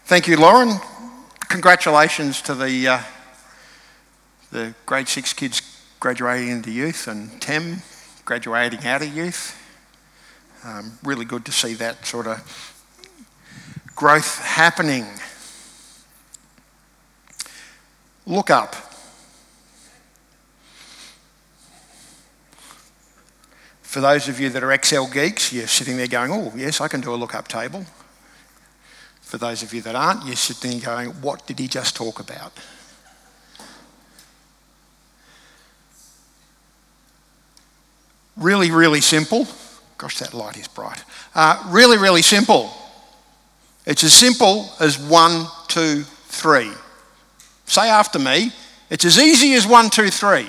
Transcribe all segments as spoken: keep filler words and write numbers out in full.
Thank you, Lauren. Congratulations to the uh, the grade six kids graduating into youth, and Tem graduating out of youth. Um, really good to see that sort of growth happening. Look up. For those of you that are Excel geeks, you're sitting there going, oh yes, I can do a lookup table. For those of you that aren't, you're sitting there going, what did he just talk about? Really, really simple. Gosh, that light is bright. Uh, really, really simple. It's as simple as one, two, three. Say after me. It's as easy as one, two, three.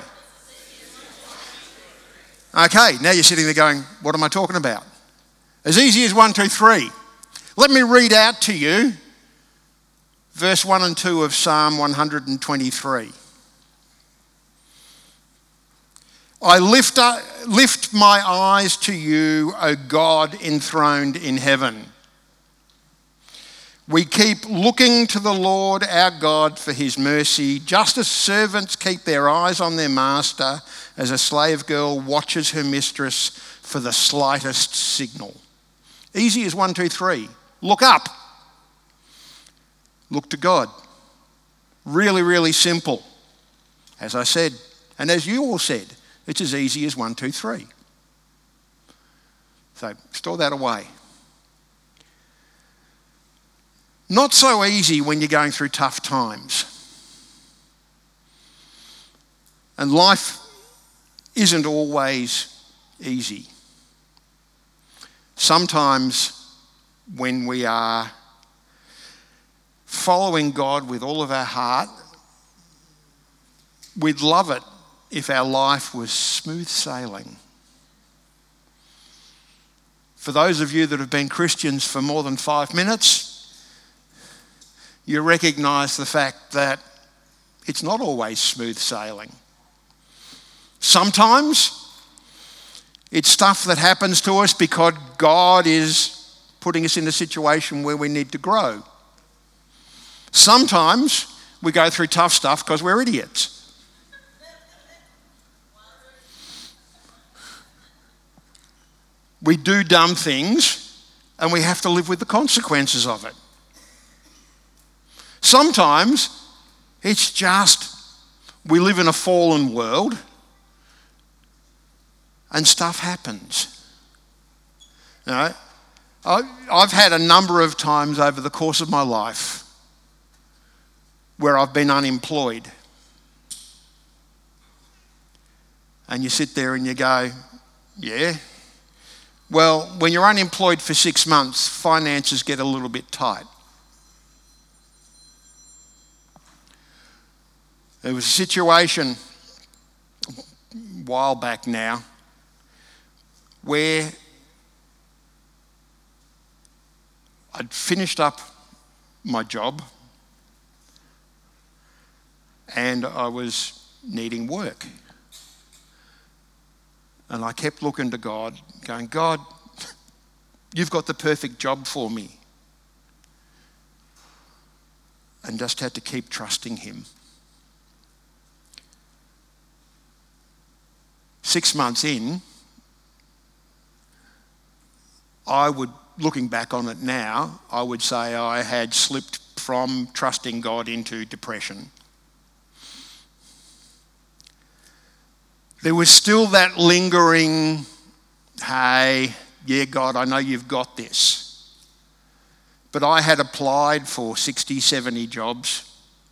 Okay, now you're sitting there going, what am I talking about? As easy as one, two, three. Let me read out to you verse one and two of Psalm one hundred twenty-three. I lift, up, lift my eyes to you, O God enthroned in heaven. We keep looking to the Lord our God for his mercy, just as servants keep their eyes on their master, as a slave girl watches her mistress for the slightest signal. Easy as one, two, three. Look up. Look to God. Really, really simple. As I said, and as you all said, it's as easy as one, two, three. So store that away. Not so easy when you're going through tough times. And life isn't always easy. Sometimes when we are following God with all of our heart, we'd love it if our life was smooth sailing. For those of you that have been Christians for more than five minutes, you recognise the fact that it's not always smooth sailing. Sometimes it's stuff that happens to us because God is putting us in a situation where we need to grow. Sometimes we go through tough stuff because we're idiots. We do dumb things and we have to live with the consequences of it. Sometimes it's just we live in a fallen world and stuff happens. You know, I've had a number of times over the course of my life where I've been unemployed. And you sit there and you go, yeah. Well, when you're unemployed for six months, finances get a little bit tight. There was a situation a while back now where I'd finished up my job and I was needing work. And I kept looking to God, going, God, you've got the perfect job for me. And just had to keep trusting him. Six months in, I would, looking back on it now, I would say I had slipped from trusting God into depression. There was still that lingering, hey, yeah, God, I know you've got this. But I had applied for sixty, seventy jobs.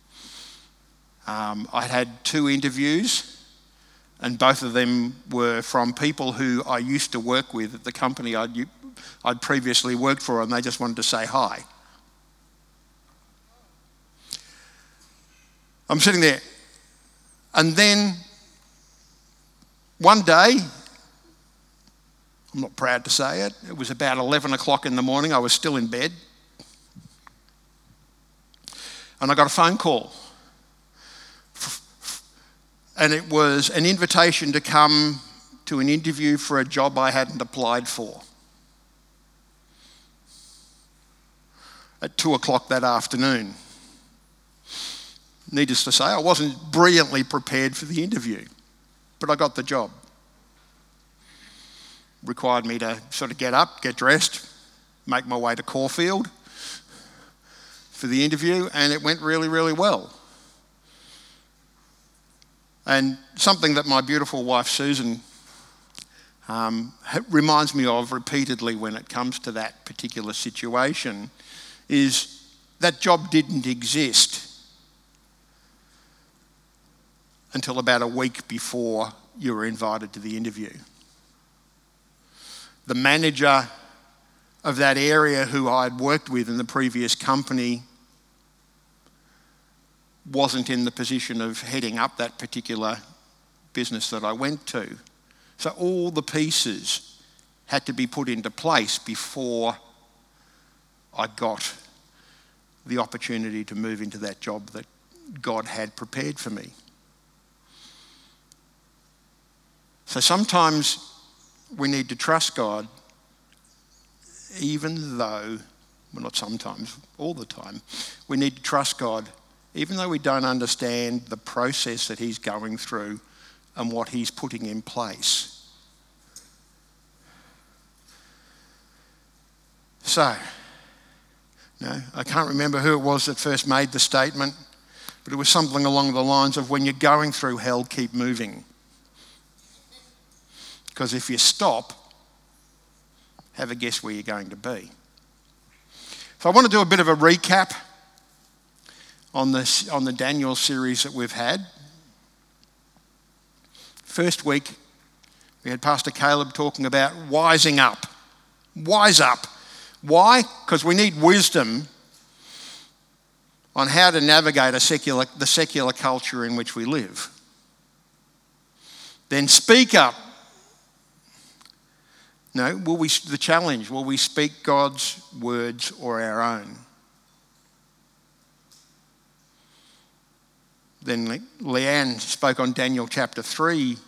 Um, I had two interviews, and both of them were from people who I used to work with at the company I'd, I'd previously worked for, and they just wanted to say hi. I'm sitting there, and then one day, I'm not proud to say it, it was about eleven o'clock in the morning, I was still in bed, and I got a phone call. And it was an invitation to come to an interview for a job I hadn't applied for. at two o'clock that afternoon. Needless to say, I wasn't brilliantly prepared for the interview, but I got the job. Required me to sort of get up, get dressed, make my way to Caulfield for the interview, and it went really, really well. And something that my beautiful wife Susan um, reminds me of repeatedly when it comes to that particular situation is that job didn't exist until about a week before you were invited to the interview. The manager of that area who I'd worked with in the previous company wasn't in the position of heading up that particular business that I went to. So all the pieces had to be put into place before I got the opportunity to move into that job that God had prepared for me. So sometimes we need to trust God, even though, well, not sometimes, all the time, we need to trust God, even though we don't understand the process that He's going through and what He's putting in place. So, no, I can't remember who it was that first made the statement, but it was something along the lines of, when you're going through hell, keep moving. Because if you stop, have a guess where you're going to be. So I want to do a bit of a recap on this, on the Daniel series that we've had. First week, we had Pastor Caleb talking about wising up. Wise up. Why? Because we need wisdom on how to navigate a secular, the secular culture in which we live. Then speak up. No, will we, the challenge, will we speak God's words or our own? Then Leanne spoke on Daniel chapter three,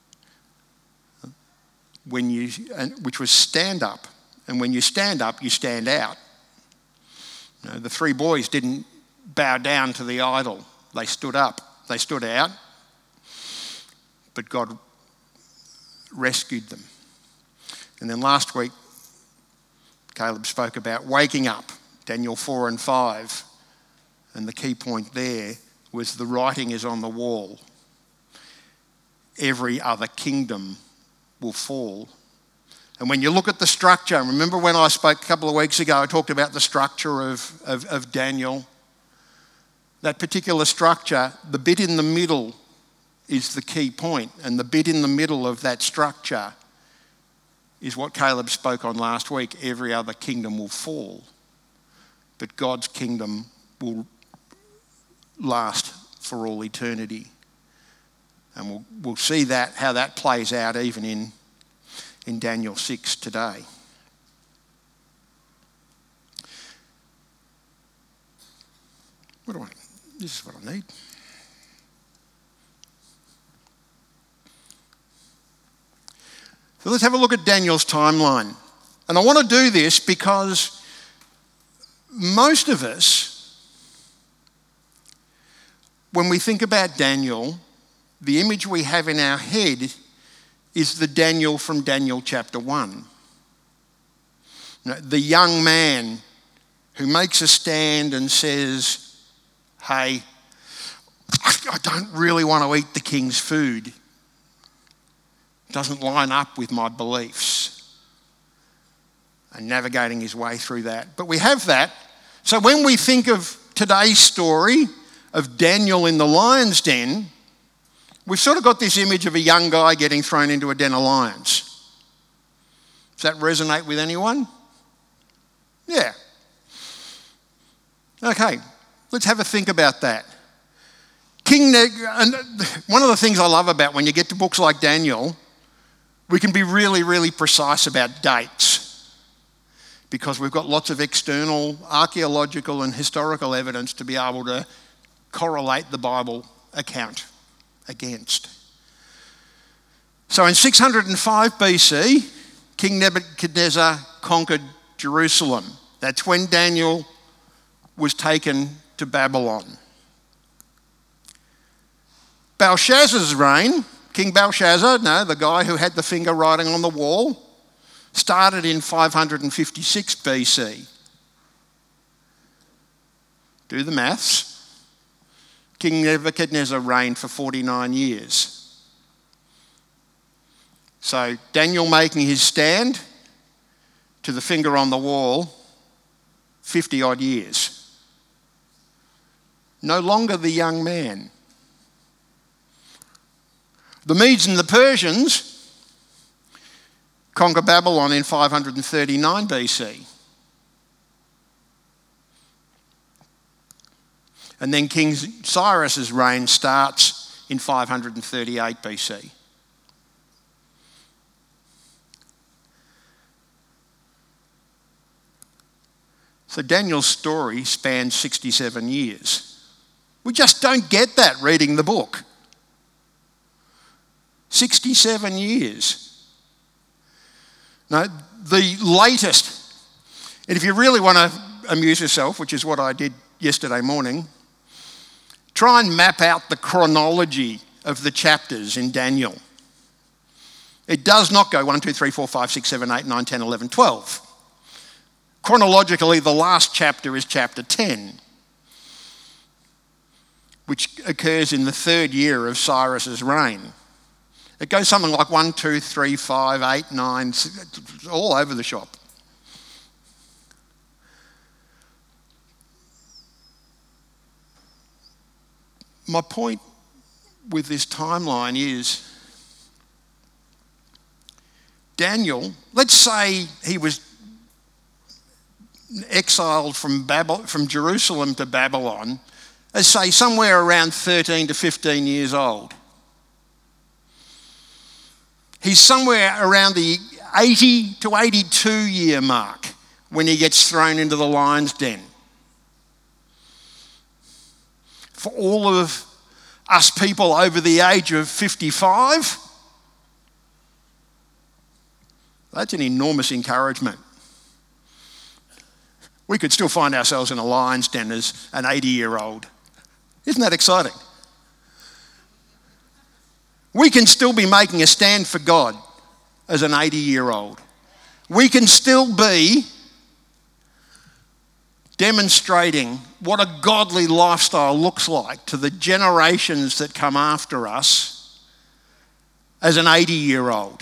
when you, which was stand up. And when you stand up, you stand out. You know, the three boys didn't bow down to the idol. They stood up. They stood out. But God rescued them. And then last week, Caleb spoke about waking up, Daniel four and five. And the key point there was the writing is on the wall. Every other kingdom will fall. And when you look at the structure, remember when I spoke a couple of weeks ago, I talked about the structure of, of, of Daniel. That particular structure, the bit in the middle is the key point. And the bit in the middle of that structure is what Caleb spoke on last week. Every other kingdom will fall, but God's kingdom will last for all eternity. And we'll, we'll see that, how that plays out even in, in Daniel six today. What do I, this is what I need. So let's have a look at Daniel's timeline. And I want to do this because most of us, when we think about Daniel, the image we have in our head is the Daniel from Daniel chapter one. You know, the young man who makes a stand and says, hey, I don't really want to eat the king's food. Doesn't line up with my beliefs, and navigating his way through that. But we have that. So when we think of today's story of Daniel in the lion's den, we've sort of got this image of a young guy getting thrown into a den of lions. Does that resonate with anyone? Yeah. Okay, let's have a think about that. King Neg- and one of the things I love about when you get to books like Daniel, we can be really, really precise about dates because we've got lots of external archaeological and historical evidence to be able to correlate the Bible account against. So in six hundred five B C, King Nebuchadnezzar conquered Jerusalem. That's when Daniel was taken to Babylon. Belshazzar's reign, King Belshazzar, no, the guy who had the finger writing on the wall, started in five hundred fifty-six B C. Do the maths. King Nebuchadnezzar reigned for forty-nine years. So Daniel making his stand to the finger on the wall, fifty odd years. No longer the young man. The Medes and the Persians conquer Babylon in five hundred thirty-nine B C. And then King Cyrus's reign starts in five hundred thirty-eight B C. So Daniel's story spans sixty-seven years. We just don't get that reading the book. sixty-seven years. No, the latest, and if you really want to amuse yourself, which is what I did yesterday morning, try and map out the chronology of the chapters in Daniel. It does not go one, two, three, four, five, six, seven, eight, nine, ten, eleven, twelve. Chronologically, the last chapter is chapter ten, which occurs in the third year of Cyrus's reign. It goes something like one, two, three, five, eight, nine, all over the shop. My point with this timeline is Daniel, let's say he was exiled from Babylon, from Jerusalem to Babylon, as say somewhere around thirteen to fifteen years old. He's somewhere around the eighty to eighty-two year mark when he gets thrown into the lion's den. For all of us people over the age of fifty-five, that's an enormous encouragement. We could still find ourselves in a lion's den as an eighty-year-old. Isn't that exciting? We can still be making a stand for God as an eighty-year-old. We can still be demonstrating what a godly lifestyle looks like to the generations that come after us as an eighty-year-old.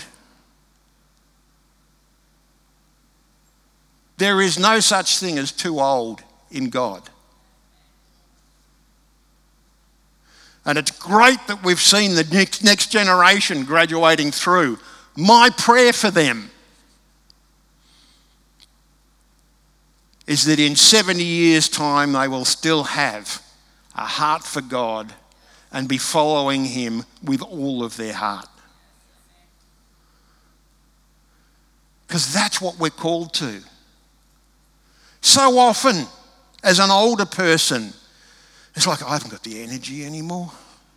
There is no such thing as too old in God. And it's great that we've seen the next, next generation graduating through. My prayer for them is that in seventy years' time they will still have a heart for God and be following Him with all of their heart. Because that's what we're called to. So often, as an older person, it's like, I haven't got the energy anymore.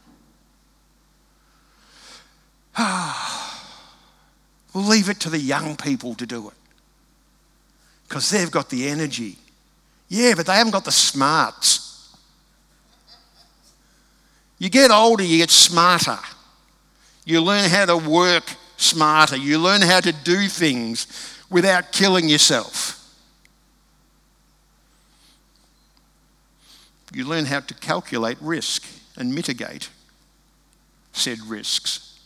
We'll leave it to the young people to do it. Because they've got the energy. Yeah, but they haven't got the smarts. You get older, you get smarter. You learn how to work smarter. You learn how to do things without killing yourself. You learn how to calculate risk and mitigate said risks.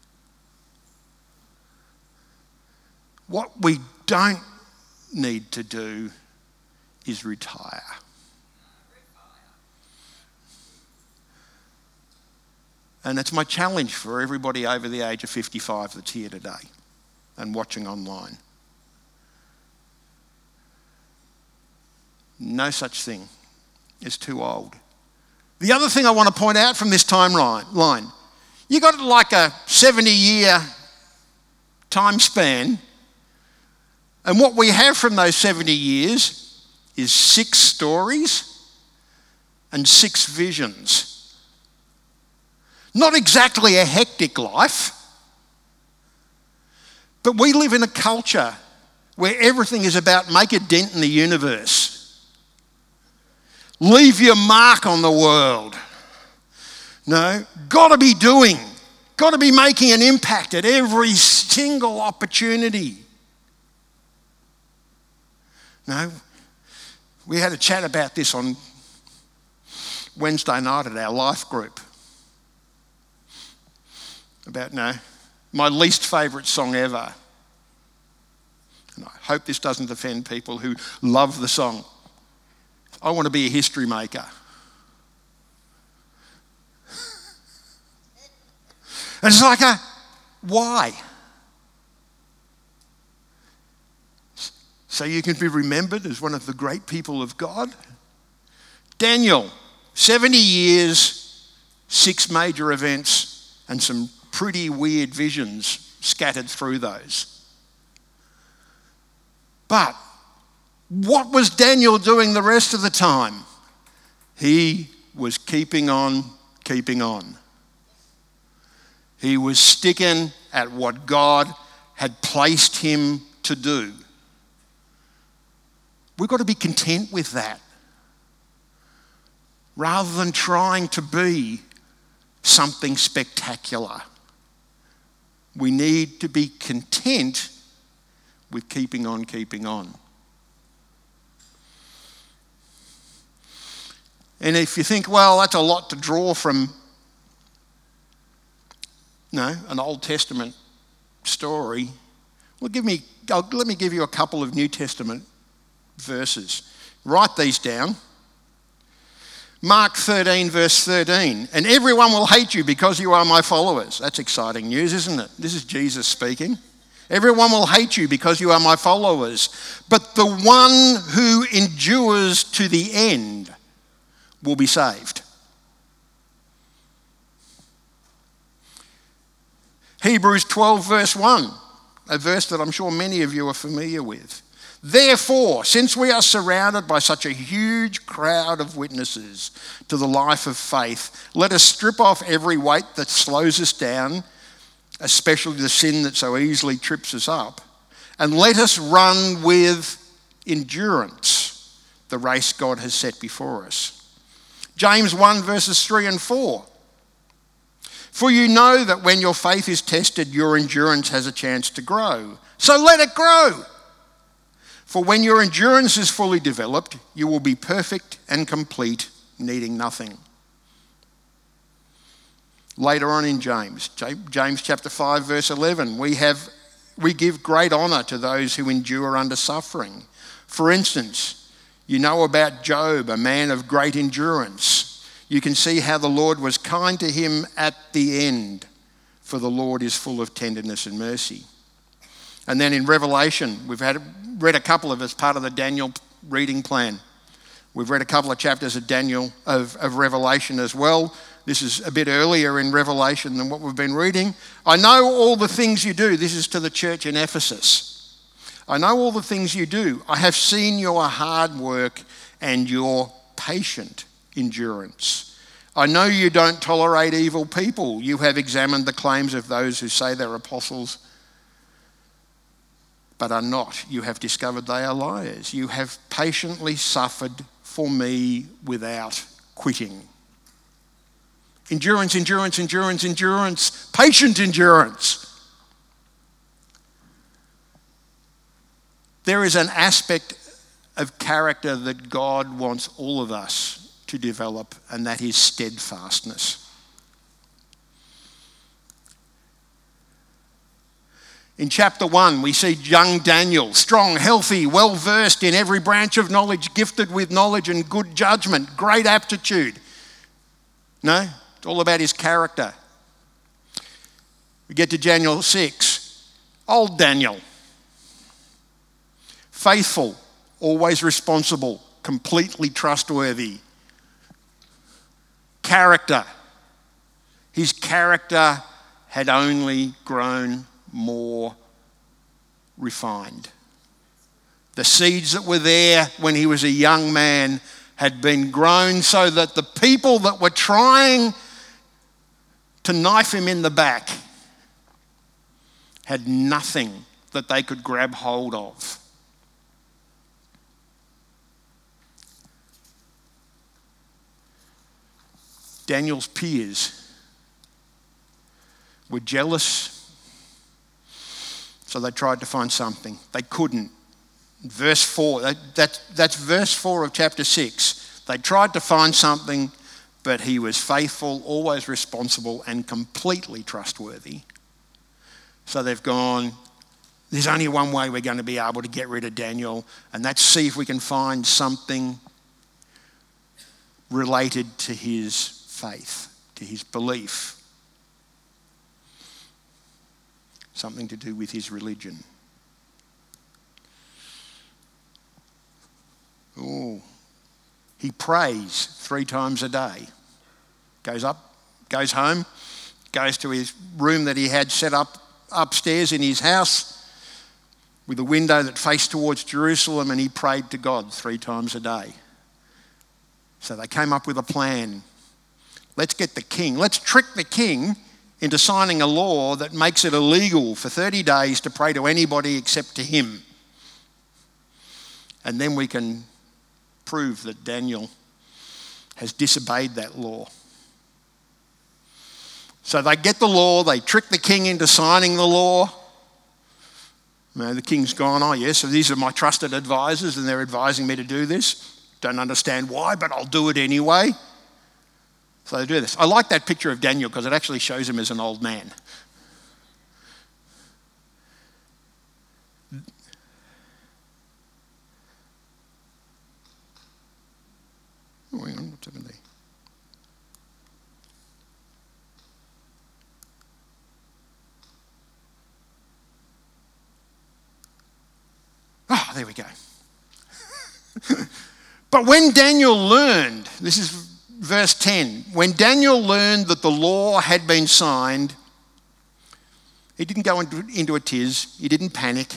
What we don't need to do is retire. And it's my challenge for everybody over the age of fifty-five that's here today and watching online. No such thing is too old. The other thing I want to point out from this timeline, you got like a seventy year time span, and what we have from those seventy years is six stories and six visions. Not exactly a hectic life, but we live in a culture where everything is about make a dent in the universe. leave your mark on the world. No, got to be doing, got to be making an impact at every single opportunity. No, we had a chat about this on Wednesday night at our life group. About, no, my least favourite song ever. And I hope this doesn't offend people who love the song. I want to be a history maker. And it's like a, why? So you can be remembered as one of the great people of God? Daniel, seventy years, six major events, and some pretty weird visions scattered through those. But what was Daniel doing the rest of the time? He was keeping on, keeping on. He was sticking at what God had placed him to do. We've got to be content with that, rather than trying to be something spectacular. We need to be content with keeping on, keeping on. And if you think, well, that's a lot to draw from, no, an Old Testament story, well, give me, let me give you a couple of New Testament verses. Write these down. Mark thirteen, verse thirteen. And everyone will hate you because you are my followers. That's exciting news, isn't it? This is Jesus speaking. Everyone will hate you because you are my followers. But the one who endures to the end will be saved. Hebrews twelve, verse one. A verse that I'm sure many of you are familiar with. Therefore, since we are surrounded by such a huge crowd of witnesses to the life of faith, let us strip off every weight that slows us down, especially the sin that so easily trips us up, and let us run with endurance the race God has set before us. James one, verses three and four. For you know that when your faith is tested, your endurance has a chance to grow. So let it grow. For when your endurance is fully developed, you will be perfect and complete, needing nothing. Later on in James, James chapter five, verse eleven, we have we give great honour to those who endure under suffering. For instance, you know about Job, a man of great endurance. You can see how the Lord was kind to him at the end, for the Lord is full of tenderness and mercy. And then in Revelation, we've had read a couple of as part of the Daniel reading plan. We've read a couple of chapters of Daniel, of, of Revelation as well. This is a bit earlier in Revelation than what we've been reading. I know all the things you do. This is to the church in Ephesus. I know all the things you do. I have seen your hard work and your patient endurance. I know you don't tolerate evil people. You have examined the claims of those who say they're apostles but are not. You have discovered they are liars. You have patiently suffered for me without quitting. Endurance, endurance, endurance, endurance, patient endurance. There is an aspect of character that God wants all of us to develop, and that is steadfastness. In chapter one, we see young Daniel, strong, healthy, well-versed in every branch of knowledge, gifted with knowledge and good judgment, great aptitude. No, it's all about his character. We get to Daniel six, old Daniel. Faithful, always responsible, completely trustworthy. Character. His character had only grown more refined. The seeds that were there when he was a young man had been grown so that the people that were trying to knife him in the back had nothing that they could grab hold of. Daniel's peers were jealous, so they tried to find something. They couldn't. Verse four, that, that, that's verse four of chapter six. They tried to find something, but he was faithful, always responsible, and completely trustworthy. So they've gone, there's only one way we're going to be able to get rid of Daniel, and that's see if we can find something related to his faith, to his belief. Something to do with his religion. Oh, he prays three times a day. Goes up, goes home, goes to his room that he had set up upstairs in his house with a window that faced towards Jerusalem, and he prayed to God three times a day. So they came up with a plan. Let's get the king, let's trick the king into signing a law that makes it illegal for thirty days to pray to anybody except to him. And then we can prove that Daniel has disobeyed that law. So they get the law, they trick the king into signing the law. You know, the king's gone, oh yes, so these are my trusted advisors and they're advising me to do this. Don't understand why, but I'll do it anyway. So they do this. I like that picture of Daniel because it actually shows him as an old man. Oh, hang on, what's happened there? Ah, oh, there we go. But when Daniel learned, this is verse ten, when Daniel learned that the law had been signed, he didn't go into, into a tiz, he didn't panic.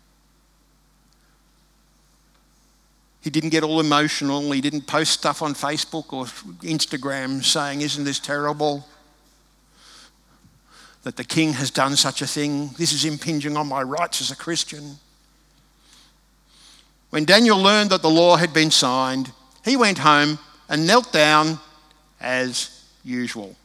He didn't get all emotional, he didn't post stuff on Facebook or Instagram saying, isn't this terrible that the king has done such a thing? This is impinging on my rights as a Christian. When Daniel learned that the law had been signed, he went home and knelt down as usual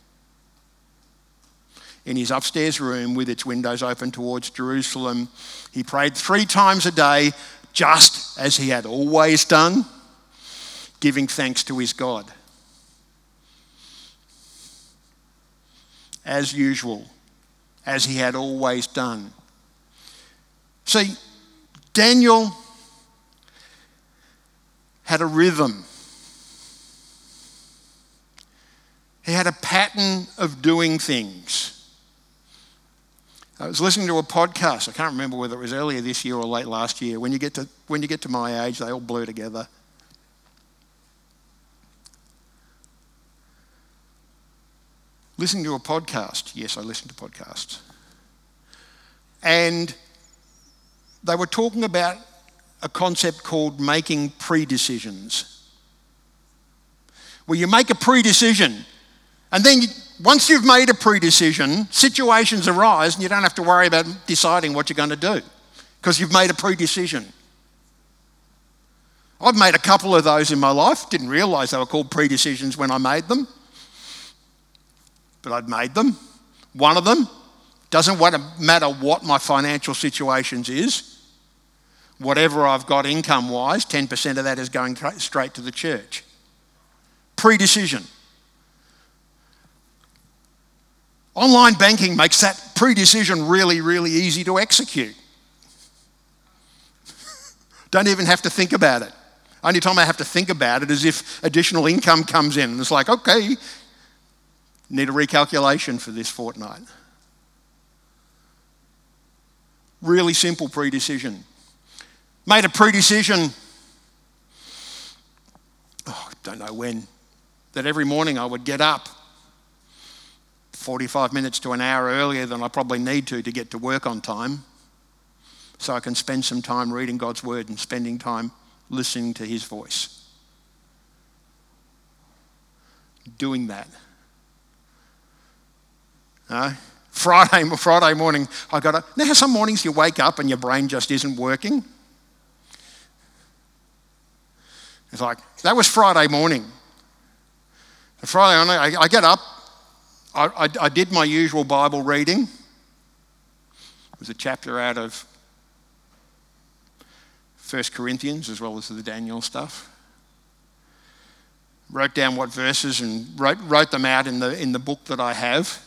in his upstairs room with its windows open towards Jerusalem. He prayed three times a day, just as he had always done, giving thanks to his God. As usual, as he had always done. See, Daniel had a rhythm. He had a pattern of doing things. I was listening to a podcast, I can't remember whether it was earlier this year or late last year. When you get to, when you get to my age, they all blur together. Listening to a podcast. Yes, I listen to podcasts. And they were talking about a concept called making pre-decisions, where you make a pre-decision and then you, once you've made a pre-decision, situations arise and you don't have to worry about deciding what you're going to do because you've made a pre-decision. I've made a couple of those in my life, didn't realise they were called pre-decisions when I made them, but I'd made them. One of them, doesn't matter what my financial situations is, whatever I've got income-wise, ten percent of that is going straight to the church. Pre-decision. Online banking makes that pre-decision really, really easy to execute. Don't even have to think about it. Only time I have to think about it is if additional income comes in. And it's like, okay, need a recalculation for this fortnight. Really simple pre-decision. Made a pre-decision, oh, don't know when, that every morning I would get up forty-five minutes to an hour earlier than I probably need to to get to work on time, so I can spend some time reading God's word and spending time listening to his voice. Doing that. No? Friday, Friday morning, I got to, you know how some mornings you wake up and your brain just isn't working? It's like, that was Friday morning. Friday on, I, I get up, I, I, I did my usual Bible reading. It was a chapter out of First Corinthians as well as the Daniel stuff. Wrote down what verses and wrote, wrote them out in the, in the book that I have.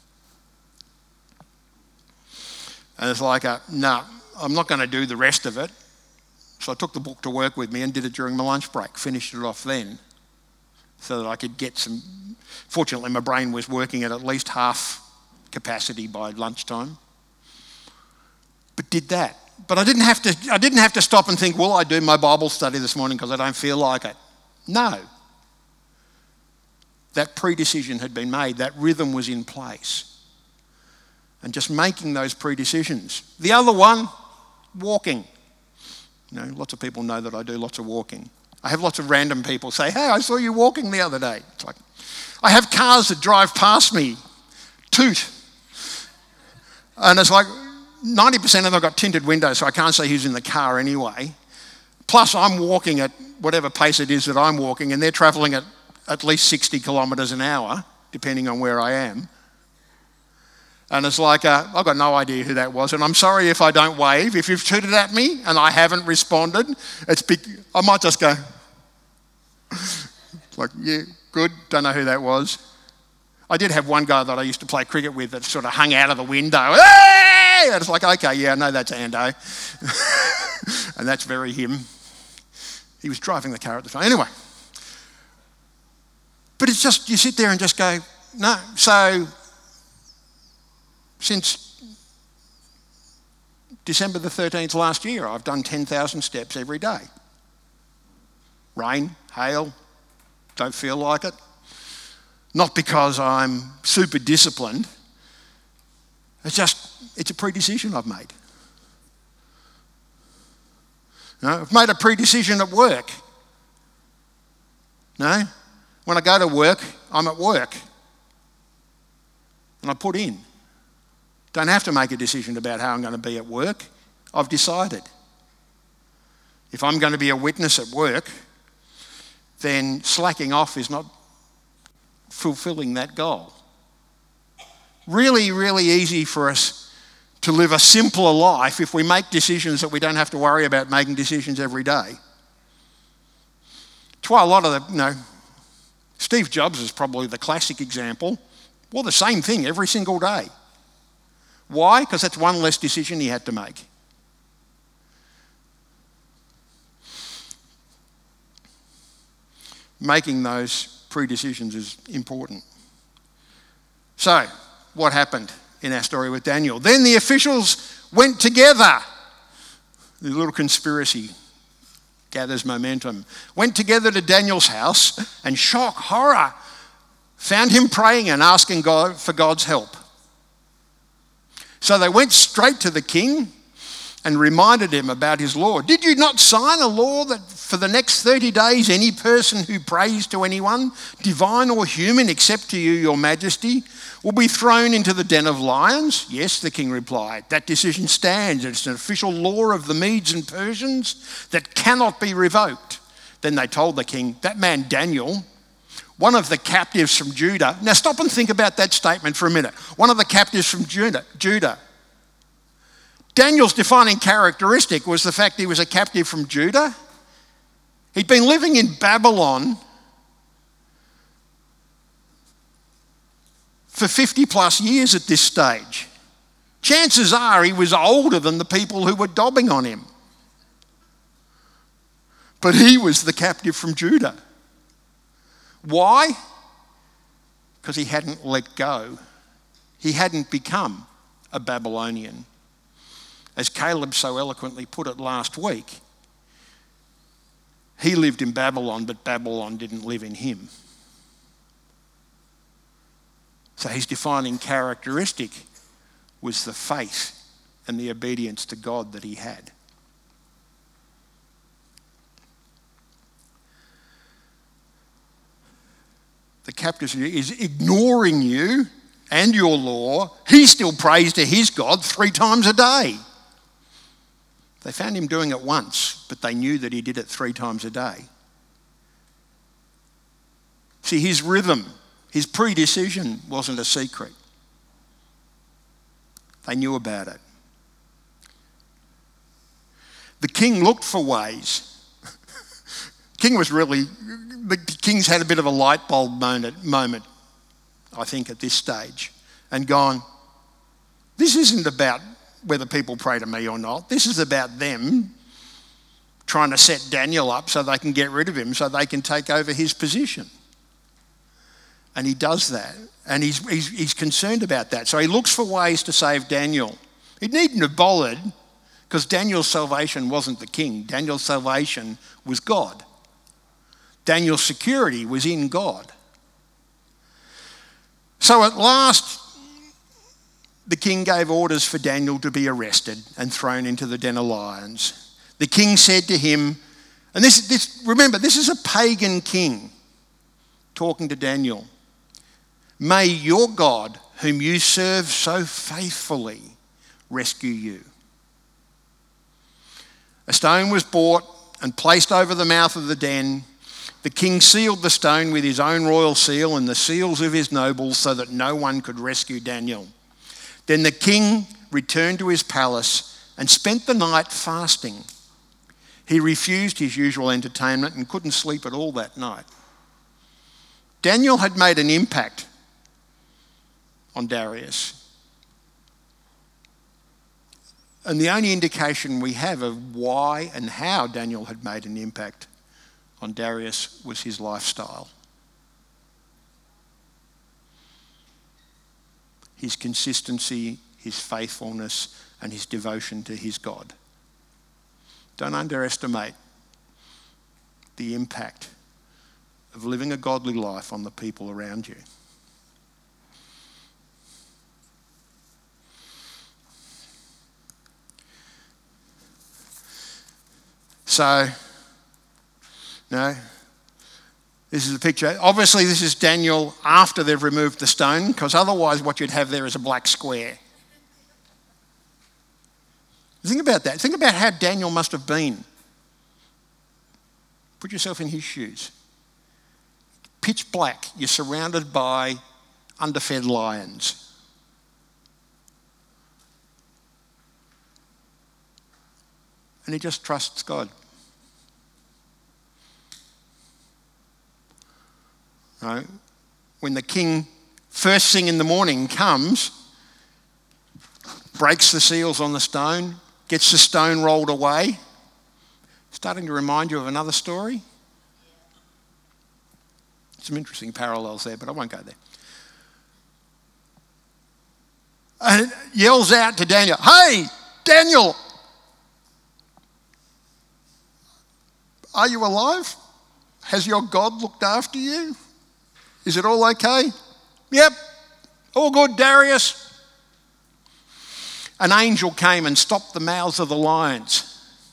And it's like, a, no, I'm not going to do the rest of it. So I took the book to work with me and did it during my lunch break, finished it off then, so that I could get some... Fortunately, my brain was working at at least half capacity by lunchtime. But did that. But I didn't have to, I didn't have to stop and think, will I do my Bible study this morning because I don't feel like it? No. That pre-decision had been made. That rhythm was in place. And just making those pre-decisions. The other one, walking. You know, lots of people know that I do lots of walking. I have lots of random people say, hey, I saw you walking the other day. It's like, I have cars that drive past me, toot. And it's like, ninety percent of them have got tinted windows, so I can't say who's in the car anyway. Plus, I'm walking at whatever pace it is that I'm walking, and they're travelling at at least sixty kilometres an hour, depending on where I am. And it's like, uh, I've got no idea who that was, and I'm sorry if I don't wave. If you've tooted at me and I haven't responded, it's big, I might just go, like, yeah, good, don't know who that was. I did have one guy that I used to play cricket with that sort of hung out of the window. Hey! And it's like, okay, yeah, I know that's Ando. And that's very him. He was driving the car at the time. Anyway. But it's just, you sit there and just go, no. So, since December the thirteenth last year, I've done ten thousand steps every day. Rain, hail, don't feel like it. Not because I'm super disciplined. It's just, it's a pre-decision I've made. You know, I've made a pre-decision at work. No? When I go to work, I'm at work. And I put in. Don't have to make a decision about how I'm going to be at work. I've decided. If I'm going to be a witness at work, then slacking off is not fulfilling that goal. Really, really easy for us to live a simpler life if we make decisions that we don't have to worry about making decisions every day. That's why a lot of the, you know, Steve Jobs is probably the classic example. Well, the same thing every single day. Why? Because that's one less decision he had to make. Making those pre-decisions is important. So, what happened in our story with Daniel? Then the officials went together. The little conspiracy gathers momentum. Went together to Daniel's house and, shock, horror, found him praying and asking God for God's help. So they went straight to the king and reminded him about his law. Did you not sign a law that for the next thirty days any person who prays to anyone, divine or human, except to you, your majesty, will be thrown into the den of lions? Yes, the king replied. That decision stands. It's an official law of the Medes and Persians that cannot be revoked. Then they told the king, that man Daniel, one of the captives from Judah. Now stop and think about that statement for a minute. One of the captives from Judah. Judah. Daniel's defining characteristic was the fact he was a captive from Judah. He'd been living in Babylon for fifty plus years at this stage. Chances are he was older than the people who were dobbing on him. But he was the captive from Judah. Why? Because he hadn't let go. He hadn't become a Babylonian. As Caleb so eloquently put it last week, he lived in Babylon, but Babylon didn't live in him. So his defining characteristic was the faith and the obedience to God that he had. The captive is ignoring you and your law. He still prays to his God three times a day. They found him doing it once, but they knew that he did it three times a day. See, his rhythm, his pre-decision wasn't a secret. They knew about it. The king looked for ways. King was really, the king's had a bit of a light bulb moment, moment, I think, at this stage, and gone, this isn't about whether people pray to me or not. This is about them trying to set Daniel up so they can get rid of him, so they can take over his position. And he does that, and he's, he's, he's concerned about that. So he looks for ways to save Daniel. He needn't have bothered, because Daniel's salvation wasn't the king. Daniel's salvation was God. Daniel's security was in God. So at last, the king gave orders for Daniel to be arrested and thrown into the den of lions. The king said to him, and this, this remember, this is a pagan king talking to Daniel. May your God, whom you serve so faithfully, rescue you. A stone was brought and placed over the mouth of the den. The king sealed the stone with his own royal seal and the seals of his nobles so that no one could rescue Daniel. Then the king returned to his palace and spent the night fasting. He refused his usual entertainment and couldn't sleep at all that night. Daniel had made an impact on Darius. And the only indication we have of why and how Daniel had made an impact on Darius was his lifestyle. His consistency, his faithfulness, and his devotion to his God. Don't underestimate the impact of living a godly life on the people around you. So, no, this is a picture. Obviously, this is Daniel after they've removed the stone, because otherwise what you'd have there is a black square. Think about that. Think about how Daniel must have been. Put yourself in his shoes. Pitch black. You're surrounded by underfed lions. And he just trusts God. Right? When the king, first thing in the morning, comes, breaks the seals on the stone, gets the stone rolled away. Starting to remind you of another story. Some interesting parallels there, but I won't go there. And yells out to Daniel, "Hey, Daniel, are you alive? Has your God looked after you? Is it all okay?" "Yep, all good, Darius." An angel came and stopped the mouths of the lions.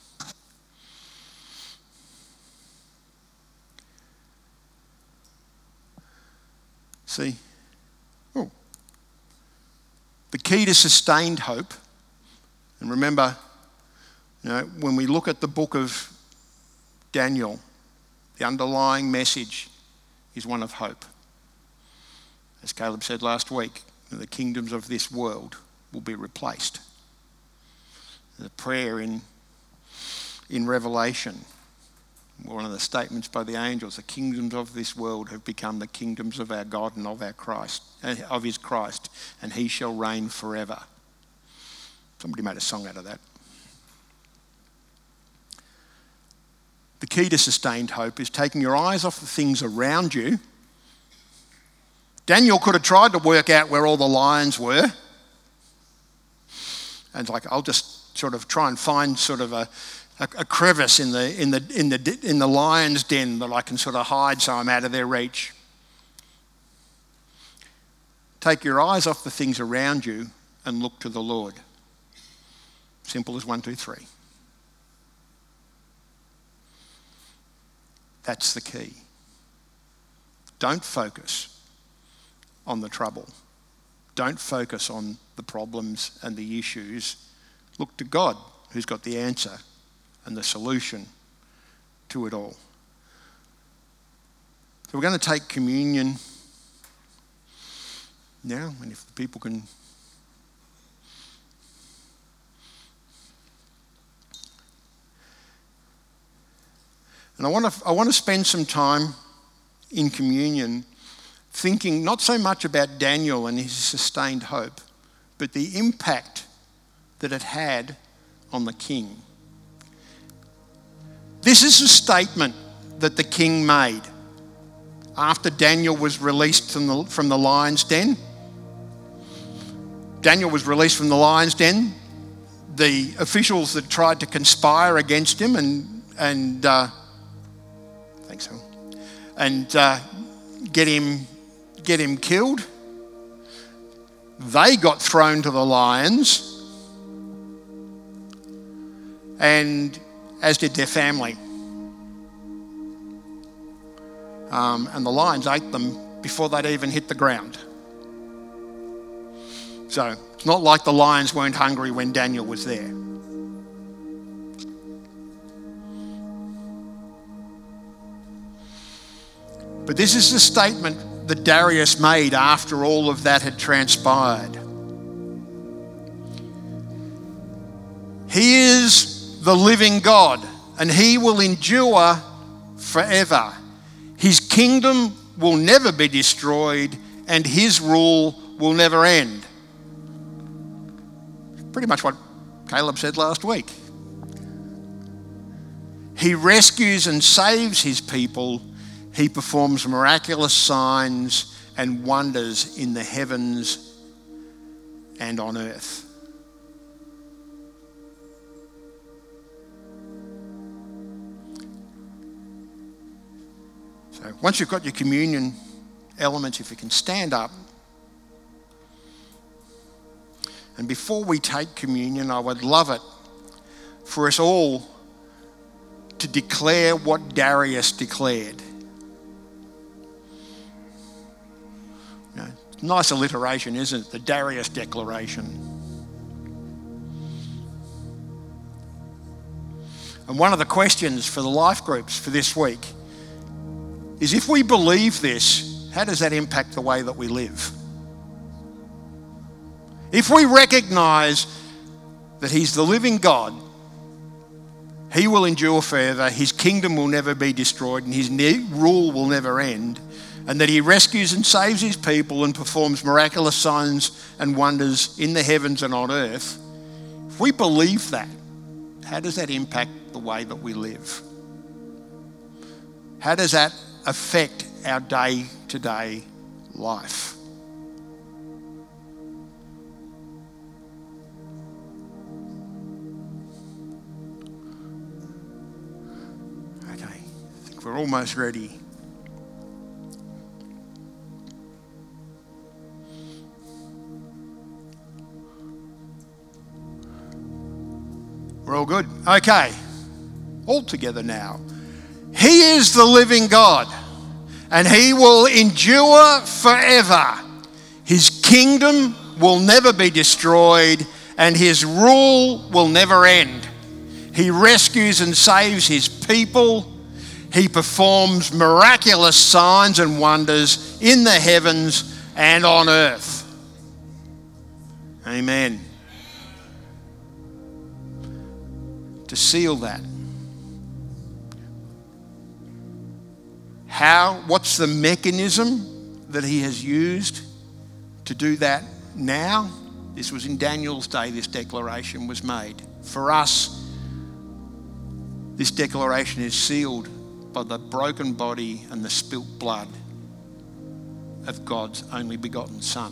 See? Oh. The key to sustained hope, and remember, you know, when we look at the book of Daniel, the underlying message is one of hope. As Caleb said last week, the kingdoms of this world will be replaced. The prayer in, in Revelation, one of the statements by the angels, the kingdoms of this world have become the kingdoms of our God and of our Christ, of his Christ, and he shall reign forever. Somebody made a song out of that. The key to sustained hope is taking your eyes off the things around you. Daniel could have tried to work out where all the lions were. And it's like, I'll just sort of try and find sort of a, a, a crevice in the, in, the, in, the, in the lion's den that I can sort of hide so I'm out of their reach. Take your eyes off the things around you and look to the Lord. Simple as one, two, three. That's the key. Don't focus on the trouble. Don't focus on the problems and the issues. Look to God, who's got the answer and the solution to it all. So we're going to take communion now, and if the people can. And I want to I want to spend some time in communion thinking not so much about Daniel and his sustained hope, but the impact that it had on the king. This is a statement that the king made after Daniel was released from the, from the lion's den. Daniel was released from the lion's den. The officials that tried to conspire against him and and uh, thanks, Phil, and uh, get him get him killed. They got thrown to the lions, and as did their family. Um, and the lions ate them before they'd even hit the ground. So it's not like the lions weren't hungry when Daniel was there. But this is the statement that Darius made after all of that had transpired. He is the living God, and he will endure forever. His kingdom will never be destroyed, and his rule will never end. Pretty much what Caleb said last week. He rescues and saves his people. He performs miraculous signs and wonders in the heavens and on earth. So once you've got your communion elements, if you can stand up. And before we take communion, I would love it for us all to declare what Darius declared. You know, nice alliteration, isn't it? The Darius Declaration. And one of the questions for the life groups for this week is, if we believe this, how does that impact the way that we live? If we recognise that he's the living God, he will endure forever, his kingdom will never be destroyed, and his ne- rule will never end, and that he rescues and saves his people and performs miraculous signs and wonders in the heavens and on earth, if we believe that, how does that impact the way that we live? How does that affect our day-to-day life? Okay, I think we're almost ready. We're all good. Okay, all together now. He is the living God, and he will endure forever. His kingdom will never be destroyed, and his rule will never end. He rescues and saves his people. He performs miraculous signs and wonders in the heavens and on earth. Amen. To seal that, How, what's the mechanism that he has used to do that now? This was in Daniel's day, this declaration was made. For us, this declaration is sealed by the broken body and the spilt blood of God's only begotten Son.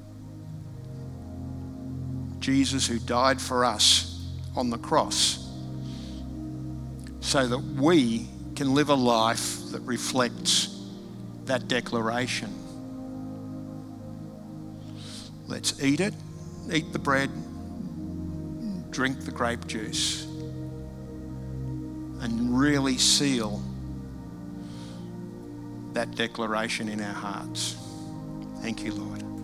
Jesus, who died for us on the cross so that we can live a life that reflects that declaration. Let's eat it, eat the bread, drink the grape juice, and really seal that declaration in our hearts. Thank you, Lord.